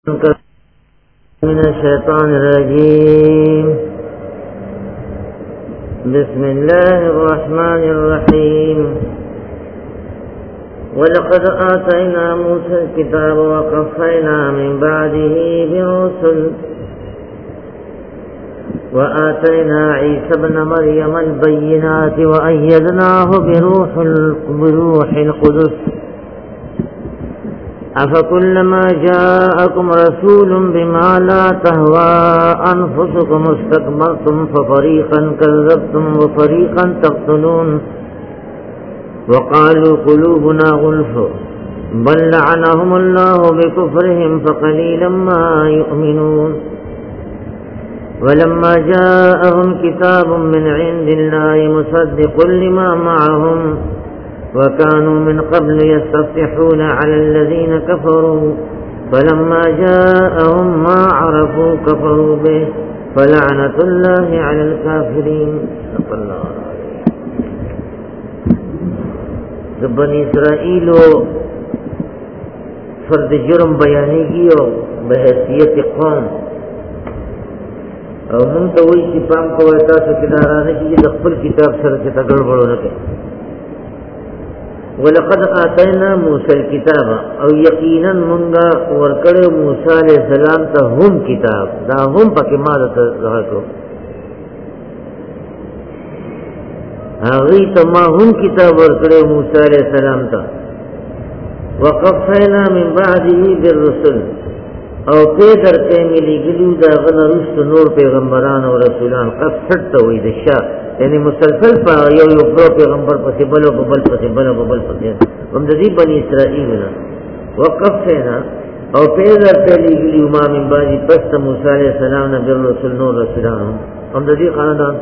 من الشيطان الرجيم. بسم الله الرحمن الرحيم. ولقد آتينا موسى الكتاب وقفينا من بعده بالرسل وآتينا عيسى ابن مريم البينات وأيدناه بروح القدس أفكلما جاءكم رسول بما لا تهوى أنفسكم استكبرتم ففريقا كذبتم وفريقا تقتلون وقالوا قلوبنا غلف بل لعنهم الله بكفرهم فقليلا ما يؤمنون ولما جاءهم كتاب من عند الله مصدق لما معهم وكانوا من قبل يستفتحون على الذين كفروا فلما جاءهم ما عرفوا كفروا به فلعنة الله على الكافرين. بني اسرائیل فرد جرم بیانی کی او بحیثیت قوم او مونږ ته وایي چې پام کوئ تاسو کینارانه چې د خپل کتاب سره چې تګړبړو نه کوي. ولقد آتینا موسی الكتاب او یقینا مونږه ورکړو موسی علیہ السلام ته هم کتاب دا هم پکې ما ته راکو هغه ته ما هم کتاب ورکړو موسی علیہ السلام ته وقفینا من بعده بالرسل او په درته ملي ګلو دا غنرست نور پیغمبران او رسولان قصد ته وې د شاه یعنی مسلسل په یو پیغمبر پسې بل پسې هم د دې بني اسرائیل نه وقفنا او په درته لګلی ما من باندې پس موسی علیہ السلام نه بل رسول نور رسولان هم د دې خاندان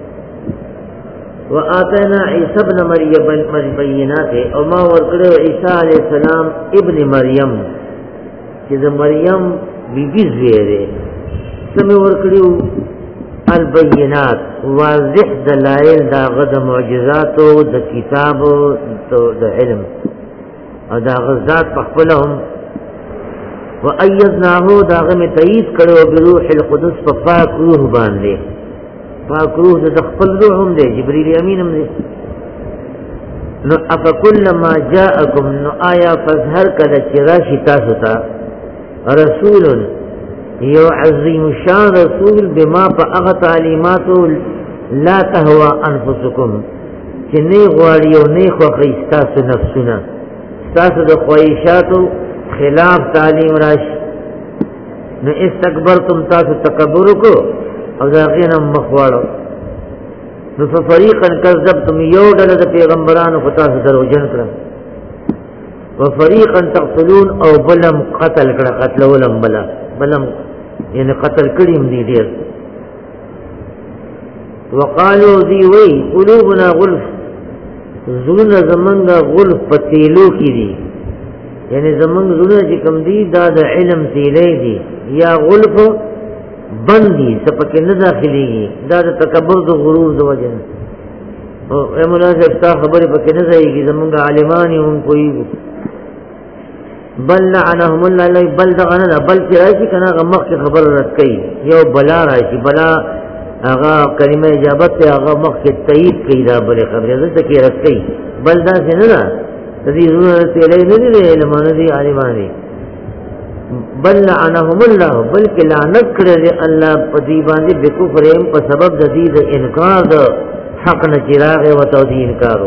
وآتینا عیسی ابن مریم البینات او ما ورکړو عیسی علیہ السلام ابن مریم چې د مریم بیبي زویره سمې ورکړو البینات واضح دلائل دا غد معجزات او د کتاب او د علم او دا غزات خپلهم وایدناه دا غم تایید کړو بروح القدس په پاک روح باندې پاک روح د خپل روح هم دی جبرئیل امین هم دی نو افکلما جاءکم نو آیا فظهر کله چې راشي تاسو ته رسول یو عظیم شان رسول بما پا اغا تعلیماتو لا تهوى انفسکم چه نی غواری و نی خوخی ستاسو نفسونا ستاسو دا خواهشاتو خلاف تعلیم راش نو استکبرتم تاسو تکبرو کو او دا غینم مخوارو نو ففریقا کذبتم یو ڈل دا پیغمبرانو فتاسو درو جن کرم وفریقا تقتلون او بلم قتل کرا قتل ولم بلم یعنی قتل کریم دی دیر وقالو دی وی قلوبنا غلف زلون زمنگا غلف پتیلو کی دی یعنی زمنگ زلون چکم دی دا دا علم تیلے دی یا غلف بندی سپکی نداخلی گی دا دا تکبر دا غرور دا وجن اے مناسب تا خبری پکی نزائی گی زمنگا علمانی ان کوئی بل لعنهم الله بل دغنا بل راشي کنه غمخ کی خبر رد کئ یو بلا راشي بلا هغه کلمه اجابت ته هغه مخ کی تایید کئ دا بل خبره ده کی رد کئ بل دا څنګه دې زونه ته نه دي علماء دي عالمانه بل لعنهم الله بلک لعنت کړي الله په دې باندې بکفرهم په سبب د دې انکار د حق نه چراغ او توحید انکارو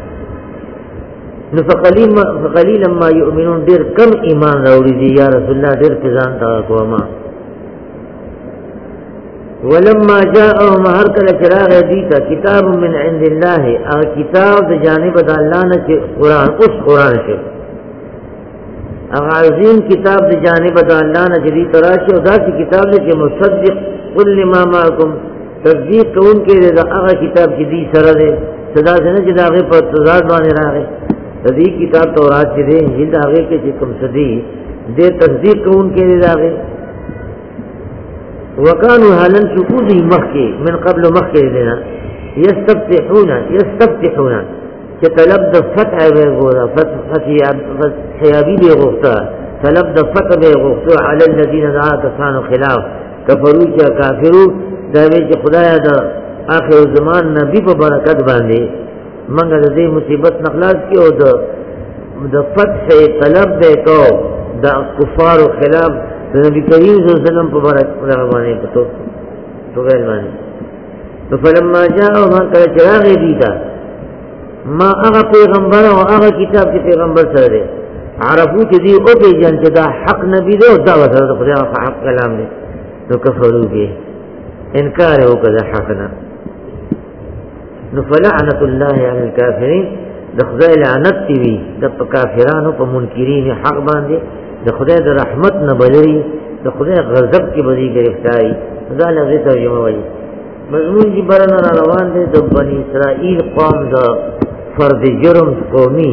نو فقلیلا ما یؤمنون دیر کم ایمان راوړي دي یا رسول الله دیر ځان تا کوما ولما جاءهم هر کله چراغ دیتا کتاب من عند الله او کتاب د جانب د الله نه چې قران اوس قران شي هغه عظیم کتاب د جانب د الله نه چې تراشي او دا کتاب چې مصدق کل ما معكم تصدیق کون کې دا هغه کتاب چې دی سره ده صدا څنګه چې داغه په تضاد باندې راغی دې کتاب تورات چې دې انجیل هغه کې چې کوم صدی دې تصدیق کون کې داغه وکانو حالن شکودی مخکې من قبل مخکې دینا یستفتحون چې طلب د فتح وګورا فتح حیابی دی غوښته طلب د فتح به غفتو علی الذین دعا کسانو خلاف کفرو چا کافرو دا وی چې خدای دا آخر زمان نبی په برکت باندې منګه د دې مصیبت نخلاص کی او د فتح طلب به کو د کفار خلاف د نبی کریم صلی الله علیه وسلم په برکت باندې پتو تو ویل باندې نو فلما جاء ما کله چراغ دیتا ما هغه پیغمبر او هغه کتاب چې پیغمبر سره دی عرفو چې دی او په جن چې دا حق نبی دی او دا سره خدای حق کلام دی نو کفرو به انکار وکړه حقنا نو فلعنت الله علی الکافرین د خدای لعنت دی د کافرانو په منکرین حق باندې د خدای د رحمت نه بلری د خدای غضب کې بری گرفتاری دا لږه ترجمه وایي مضمون جی برن را روان دے د بنی اسرائیل قوم د فرد جرم قومی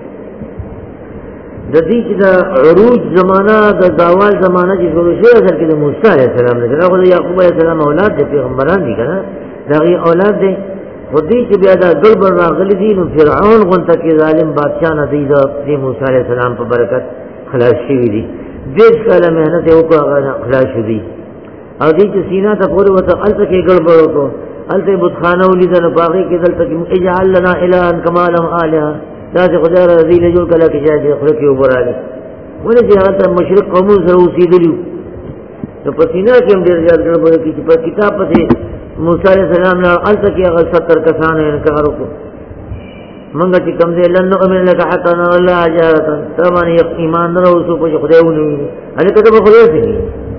د دې چې د عروج زمانہ د زوال زمانہ چې شروع شوه اصل کې د موسی علیه السلام نه هغه د یعقوب علیه السلام اولاد د پیغمبران دي کنه دغه اولاد دي خودی چې بیا د ګربر راغلي دي نو فرعون غونته کې ظالم بادشاہ نه دی د موسی علیه السلام په برکت خلاص شوی دي دې کله مهنت وکړه خلاص شوی او دې چې سینا ته پورې وته الته کې ګړبړ وکړو الته بتخانه ولیدل باغې کې دلته کې اجعل لنا الها كما لهم الها دا چې خدای رضی له جوړ کله کې چې خپل کې وبراله ولې چې هغه مشرق قوم سره اوسېدلی نو په سینا کې هم ډېر ځل ګړبړ کې چې په کتاب په موسی عليه السلام نه الته کې هغه 70 کسان انکار وکړو منګه چې کوم دې لن نؤمن لك حتى نرى الله جهرة تمام ایمان نه اوسو په خدای ونه هغه کته په خدای سي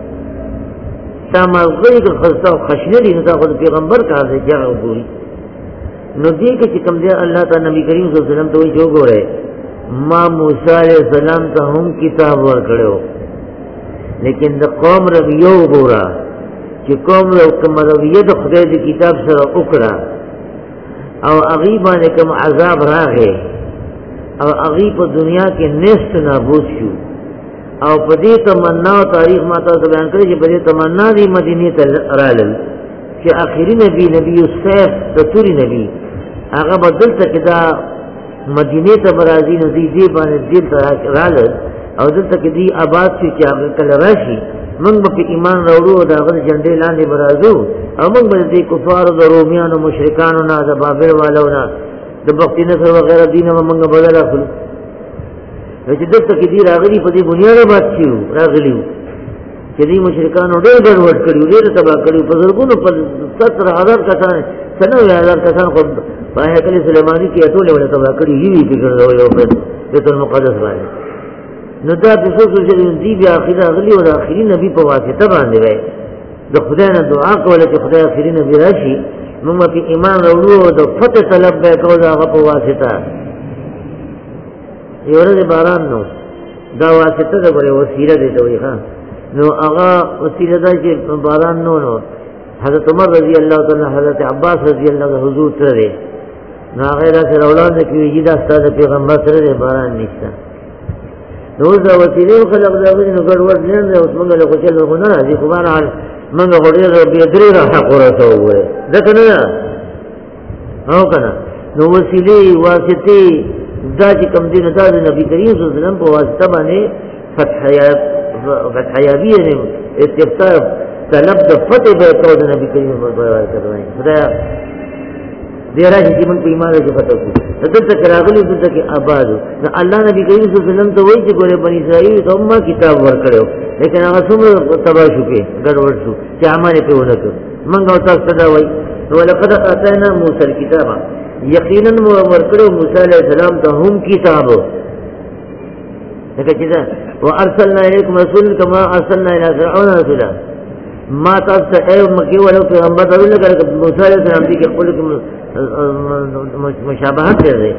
تمام غوړي که خاصه خشنه دي نو دا خو پیغمبر کار دی چې هغه وګوري نو دې کې چې کوم دی الله تعالی نبی کریم صلی الله علیه وسلم ته وی جو ګوره ما موسی علیہ السلام ته هم کتاب ورکړو لیکن د قوم رویو ګوره چې قوم یو کوم رویه د خدای د کتاب سره وکړه او غیبا نه کوم عذاب راغی او غیب په دنیا کې نست نابود شو او په دې تمنا او تاریخ ما ته بیان کړی چې په دې تمنا دی مدینه ته رالل چې اخیری نبی نبی یوسف د توري نبی هغه بدل ته کدا مدینه ته برازي نو دې باندې دې ته رالل او دلته کې دی آباد چې هغه کله راشي موږ په ایمان راوړو دا غل جنډې لاندې برازو او موږ به دې کفارو د روميانو مشرکانو نه د بابل والو نه د بختي نصر وغیرہ دینه موږ بدل اخلو چې دلته کې دی راغلي په دې بنیاد باندې راغلي چې دې مشرکانو ډېر ډېر کړیو ډېر تبا کړیو په زرګونو په 17000 کسان 90000 کسان خو په هیکل سلیمانی کې ټول ولې تبا کړی یوې فکر یو په بیت المقدس باندې نو دا د څه څه دی بیا اخر غلی او اخري نبی په واسطه باندې وای د خدای نه دعا کوله چې خدای اخري نبی راشي موږ په ایمان وروړو د فتح طلب به کوو دا په واسطه یو ورځ باران نو دا واسطه د غوړې وسیله دی دوی ها نو هغه وسیله دا چې باران نو حضرت عمر رضی الله تعالی حضرت عباس رضی الله عنه حضور سره نو هغه سره اولاد کې ویجی دا ستاسو پیغمبر سره باران نشته نو دا وسیله خلق دا غوښنه نو ګډوډ نه اوس موږ له کوچل غو نه راځي خو بهر حال موږ غوړې به درې را حق ورته وره دا کنه او کنه نو وسیله واسطه دا چې کوم دین دا د نبی کریم صلی الله علیه وسلم په واسطه باندې فتح یابی نه استفتاء طلب د فتح به کو د نبی کریم په واسطه باندې خدای دې راځي چې موږ په ایمان کې فتح کوو دلته راغلي دلته کې آباد نو الله نبی کریم صلی الله علیه وسلم ته وایي چې ګوره بنی اسرائیل ته ما کتاب ورکړو لیکن هغه څومره تباہ شو کې ګډوډ شو چې عمل په ونه کړ موږ او تاسو ته وایي ولقد اتینا موسی الکتاب یقینا ورکړو موسی علیہ السلام ته هم کتاب لکه چې دا وارسلنا الیکم رسولا کما ارسلنا الی فرعون رسولا ما تاسو ته مکی ولو پیغمبر ته لکه موسی علیہ السلام دې خپل مشابهت دی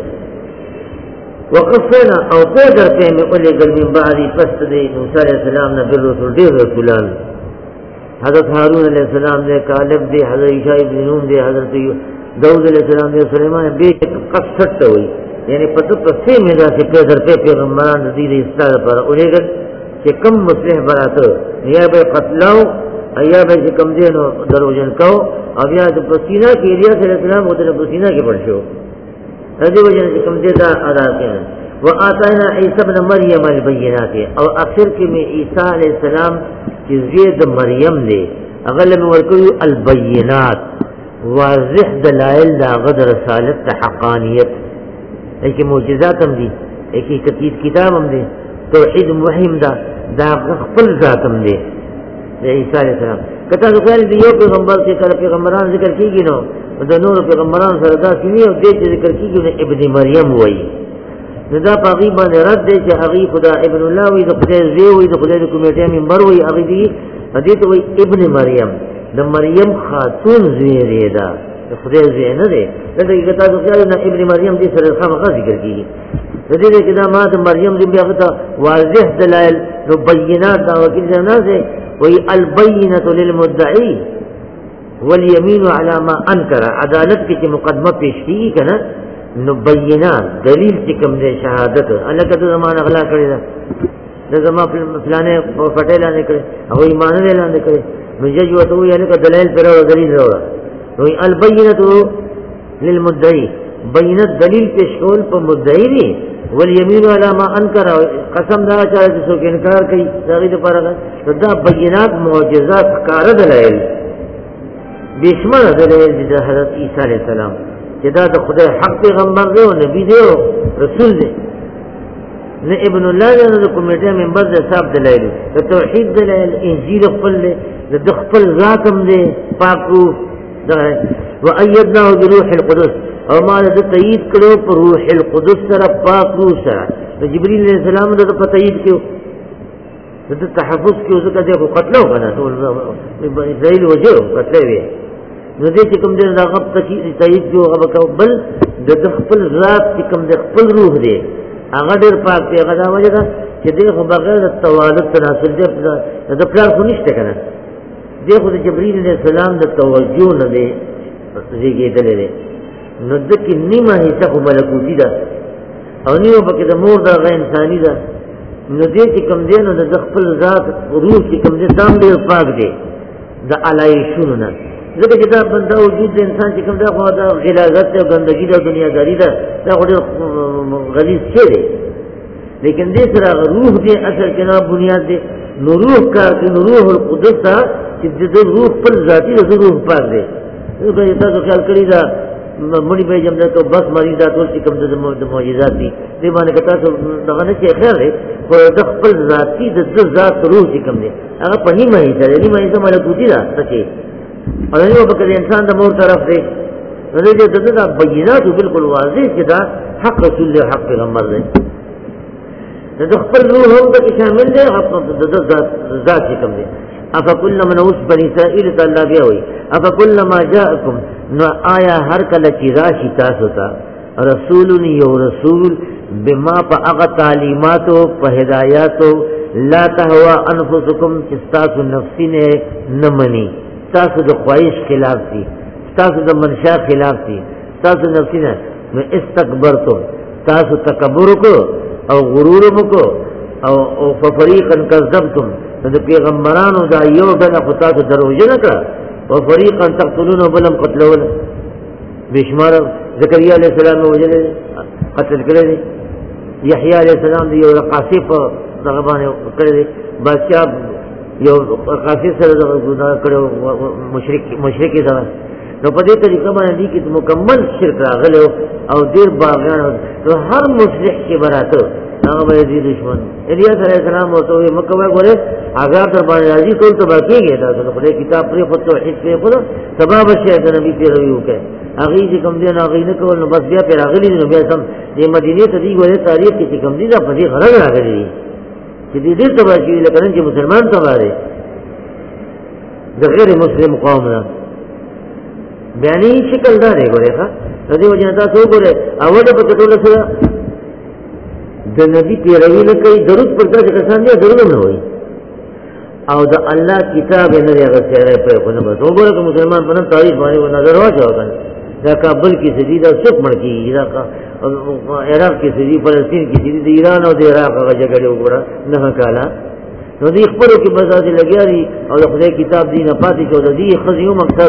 وقفنا او قدر په مولي ګل من بعد فست دې موسی علیہ السلام نه بر رسول دې رسولان حضرت هارون علیہ السلام دې کالب دې حضرت عیسی ابن نون دې حضرت داؤد علیہ السلام دې سليمان به قصت وي یعنی پتو پسې مې دا چې قدر په پیغمبران دې دې استاد پر اورېګ چې کم مصلح براته یا به قتلو ایا به کم دې نو دروژن کو او بیا د پسینا کې ریاض علیہ السلام او د پسینا کې پړ شو دې وجه چې کم دې دا ادا کړي وآتینا عیسی ابن مریم البینات او اخر کې می عیسی علیہ السلام چې زید مریم دی هغه له ورکوي البینات واضح دلائل دا غد رسالت دا حقانیت ایکی معجزات هم دی ایکی کتاب هم دی توحید مهم دا خپل ذات هم دی عیسی علیہ السلام کتا تو خیال دی یو پیغمبر کې کله پیغمبران ذکر کیږي نو د نور پیغمبران سره دا سنی او دې ذکر کیږي نو ابن مریم وایي دا پاغي باندې رد دی چې هغه خدا ابن الله وي د خدای زوی وي د خدای د کمیټې منبر وي هغه دی دې ته وایي ابن مریم د مریم خاتون زوی دا د خدای زوی نه دی دا کتا تو خیال نه ابن مریم دې سره خامخا ذکر کیږي د دې کې دا ما د مریم دې بیا غته واضح دلائل نو بینات دا وکیل نه دی وی البینۃ للمدعی والیمین علی ما انکر عدالت کی چې مقدمه پیش کیږي کنه نو بینات دلیل چې کوم دی شهادت الله کته زمانه غلا کړی دا د زما فلانه پټه لاندې کړی او ایمان نه لاندې کړی نو جج وته وی الک دلیل پر او دلیل راو وی البینۃ للمدعی بینت دلیل پیش کول په مدعی دی والیمین علی ما انکر قسم دا چې څوک انکار کوي دا غي لپاره دا بینات معجزات کار دلایل بشمار دلایل د حضرت عیسی علیہ السلام چې دا د خدای حق پیغمبر دی او نبی دی او رسول دی نه ابن الله نه د کمیټه منبر د صاحب دلایل د توحید دلایل انجیل خپل د خپل ذاتم دی پاکو دا وایدناه بروح القدس او ما د تایید کړو پر روح القدس سره پاک روح سره د جبرئیل علیہ السلام د تایید کړو د تحفظ کړو ځکه دغه قتلو کنه ټول اسرائیل وجو قتلې وي نو دې چې کوم دې هغه تایید کړو هغه بل د خپل ذات چې کوم د خپل روح دی هغه ډېر پاک دی هغه دا وجه ده چې دغه بغیر د توالد تناسل دی د پلان خو نشته کنه دغه د جبرئیل علیہ السلام د توجه نه دی زیږیدل دی نو دکی نیمه حصہ خو ملکوتی دا او نیمه پاکی دا مور دا غیر انسانی دا نو دې چې کم دی نو د خپل ذات روح چې کم دی دام ډېر پاک دی د علایشونو نه ځکه چې دا بنده وجود د انسان چې کم دی خو دا غلاظت او ګندګي دا دنیاداري ده دا خو ډېر غلیظ شی دی لیکن دې سره روح دی اصل کې نه بنیاد دی نو روح کار کوي نو روح القدس ته چې د روح خپل ذاتي د روح پاک دی دا تاسو خیال کړی دا مړي به جمع ته بس مریض دا ټول چې کوم د معجزات دي دې باندې کته دغه نه چې خیر دی خو د خپل ذاتي د ذات روح چې کوم دی هغه په نیمه یې سره نیمه یې ملکوتی ده څه او یو په انسان د مور طرف دی نو دې د بینات بالکل واضح چې دا حق رسول الله حق پیغمبر دی د خپل روح هم ته شامل دی د ذات چې کوم دی افکلما نوس بنی اسرائیل تعالی بیا وی افکلما جاءکم نو آیا هر کله چې راشي تاسو ته رسول یو رسول بما په هغه تعلیماتو په هدایاتو لا تهوا انفسکم چې تاسو نفسی نه مني تاسو د خواهش خلاف دي تاسو د منشا خلاف دي تاسو نفسی نه نو استكبرتم تاسو تکبر کو او غرور کو او ففریقا کذبتم د پیغمبرانو دا یو ډله خو تاسو دروژه نه کړه او فریقا تقتلون بلم قتلول بشمار زکریا علیہ السلام وجل قتل کړی یحیی علیہ السلام دی یو قاصف دغه باندې کړی بادشاہ یو قاصف سره دغه کړو مشرک دا نو په دې طریقه باندې کې مکمل شرک راغلو او ډیر باغیان او هر مصلح کې براته هغه به دې دشمن الیاس علیہ السلام او ته مکه وګوره هغه تر باندې راځي ټول ته باقیږي دا خدای کتاب پر خو توحید په خو سبب شي د نبی پیروي وکړي هغه چې کوم دي نه هغه نه کول نو بس بیا پر راغلي نو بیا سم د مدینه ته دی ګوره تاریخ کې کوم دي دا په دې غره راغلي چې دې ته باقي لکه چې مسلمان ته واره د غیر مسلم قوم نه بیانی شکل دا دی ګوره ښا د دې وجه تاسو ګوره اوله په ټول سره د نبی پیروي نه کوي درود پر ځای کسان دي درود نه وایي او د الله کتاب نه دی هغه سره په خونه به وګوره کوم مسلمان په تاریخ باندې نظر واچو کنه دا کابل کې سجده څوک مړ کیږي دا عراق کې سجده فلسطین کې سجده د ایران او د عراق هغه جګړه وګوره نه کاله نو دې خبرو کې بزاده لګیاري او د خدای کتاب دی نه پاتې شو د دې خزیو مکتر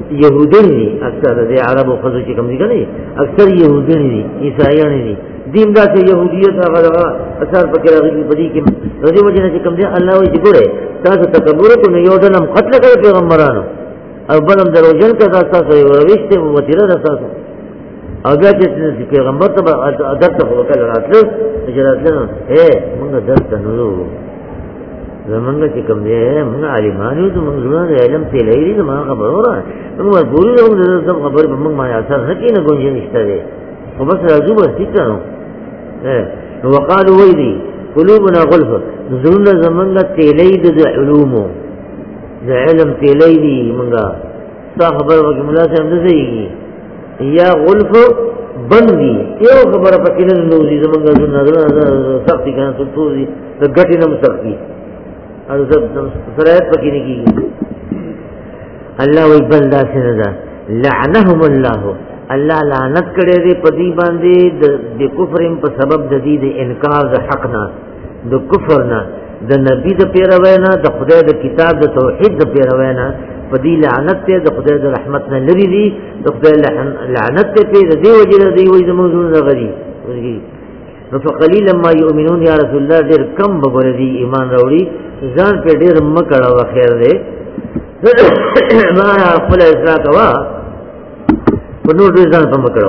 یهودین دي اکثر د عربو خزو چې کوم دي کنه اکثر یهودین دي عیسایان دي دین دا چې يهودیت هغه اثر پکې راغلي په دې کې د دې وجه نه چې کوم دي الله وایي ګوره تاسو تکبر کو نه یو ډلم قتل کړ پیغمبرانو او بلم دروژن کړه تاسو یو ورويشته وتیره تاسو او بیا چې پیغمبر ته عادت ته وکړه راتلو چې موږ درته نو زمونږ چې کوم دی موږ عالمانو ته موږ زړه علم ته لري نو ما خبره وره موږ ورپورې د خبر په موږ باندې اثر نه کینې ګونځي نشته دی خو بس راځو بس ټیک نو نو وقالو ویدي قلوبنا غلف زړه زمونږ ته لري د علومو د علم ته لري موږ تا خبر وکړه مولا صاحب نه زیږي یا غلف بندي یو خبره پکې نه نوځي زمونږ زړه سختي کنه ټول دي د ګټې نه مسخي او سرایت پکې نه کیږي الله وی بندا سره لعنهم الله الله لعنت کړي دې پدی باندې د کفرم په سبب د دې د انکار د حق نه د کفر نه د نبی د پیروینا د خدای د کتاب د توحید د پیروینا پدی لعنت ته د خدای د رحمت نه لري دي د خدای لعنت ته په دې وجه دې وې زموږ نه غري فقلیلا ما یؤمنون یا رسول الله ډېر کم بګور دي ایمان راوړي ځان په ډېر مکړه و خیر دې ما خپل اصلاح کوا په نور دې ځان په مکړه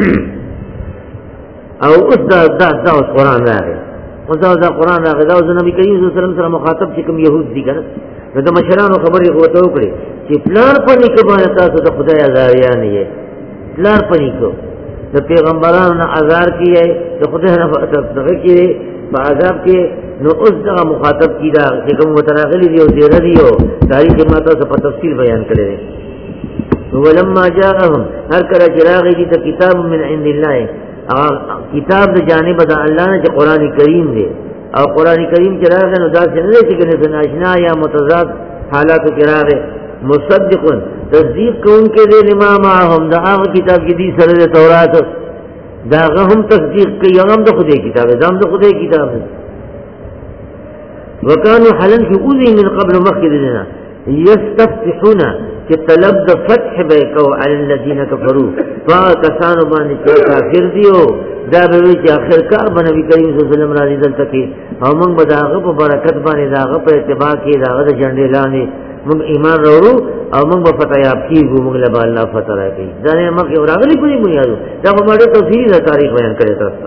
او اوس دا قرآن راغی او دا قرآن راغی دا د نبی کریم صلی الله علیه وسلم سره مخاطب چې کوم يهود دي کنه د مشرانو خبرې غوته وکړي چې پلار پني کې باندې تاسو د خدای ازاریان یې پلار پني کو د پیغمبرانو نه ازار کیه د خدای نه دغه کیه په عذاب کې نو اوس دغه مخاطب کیدا چې کوم متراغلی دی او دې ردیو تاریخ ما تاسو په تفصیل بیان کړی ولما جاءهم هر کله چې راغی دې کتاب من عند الله کتاب د جانب د الله نه چې قران کریم دی او قران کریم چې راغی نو دا څنګه چې کنه ناشنا یا متضاد حالات کې راغی مصدق تصدیق کون کے دے لما معهم دا هغه کتاب کې دي سره د تورات دا هم تصدیق کوي هغه د خدای کتاب ده هم د خدای کتاب ده وکانو حلن فی اوذی من قبل مخکدنا یستفتحون چې طلب د فتح به کو علی الذین کفروا فکسانو باندې چې کافر دیو دا به چې اخر کار باندې نبی کریم صلی الله علیه وسلم را دي دلته کې او موږ به داغه په برکت باندې داغه په اتباع کې داغه د جنډې لاندې موږ ایمان وروړو او موږ په فتح یاب کیږو موږ له الله فتح راکړي دا نه موږ راغلي کوي بنیادو دا په ماده تفصیلی د تاریخ بیان کړی تاسو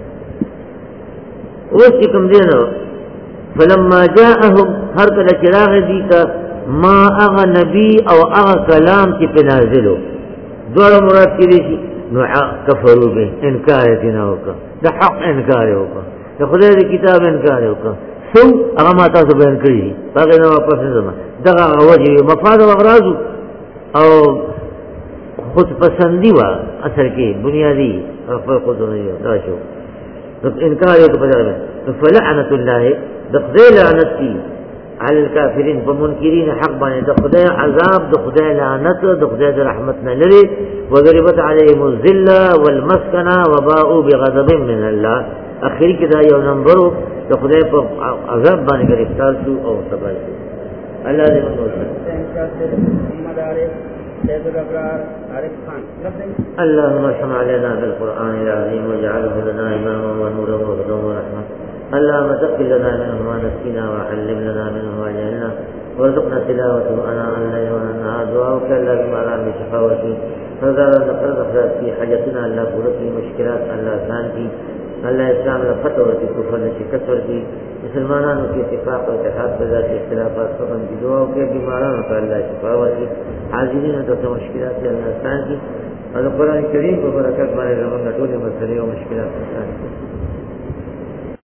اوس کوم دی نو فلما جاءهم هر کله چراغ دي کا ما اغه نبی او اغه کلام چې په نازلو دوه مراد کړي شي نو کفروا به انکار دي نه وکړه د حق انکار وکړه د خدای د کتاب انکار وکړه سو هغه ما تاسو بیان کړی هغه نو واپس نه دغه وجه مفاد او اغراض او خود پسندی وا اصل کې بنیادی خود نه یو دا شو انکار یو په ځای فلعنت الله د خدای لعنت کی علی الکافرین ومنکرین حق باندې د خدای عذاب د خدای لعنت د خدای د رحمت نه لري وضربت علیهم الذله والمسکنه وباءوا بغضب من الله اخری کې دا یو نمبر د خدای په عذاب باندې گرفتار شو او تباہ شو الله دې اللهم ارحم علينا بالقرآن العظيم واجعله لنا إماما ونورا وهدى ورحمة اللهم تقبل لنا منه ما نسينا وعلم لنا منه ما جهلنا وارزقنا تلاوته أناء الليل والنهار دعاؤك لا بما من شفاوته فذا نقرض في حاجتنا الله قرة مشكلات الله سانتي الله اسلام لفتح ورتی کفر شکست ورتی مسلمانانو کی اتفاق و اتحاد بذات اختلافات ختم کی دعاو کے بیمارانو کا اللہ شفا ورتی حاضرین تو مشکلات سے اللہ آسان کی اور قرآن کریم کو برکت مارے رمضان ٹولے مسئلے و مشکلات آسان کی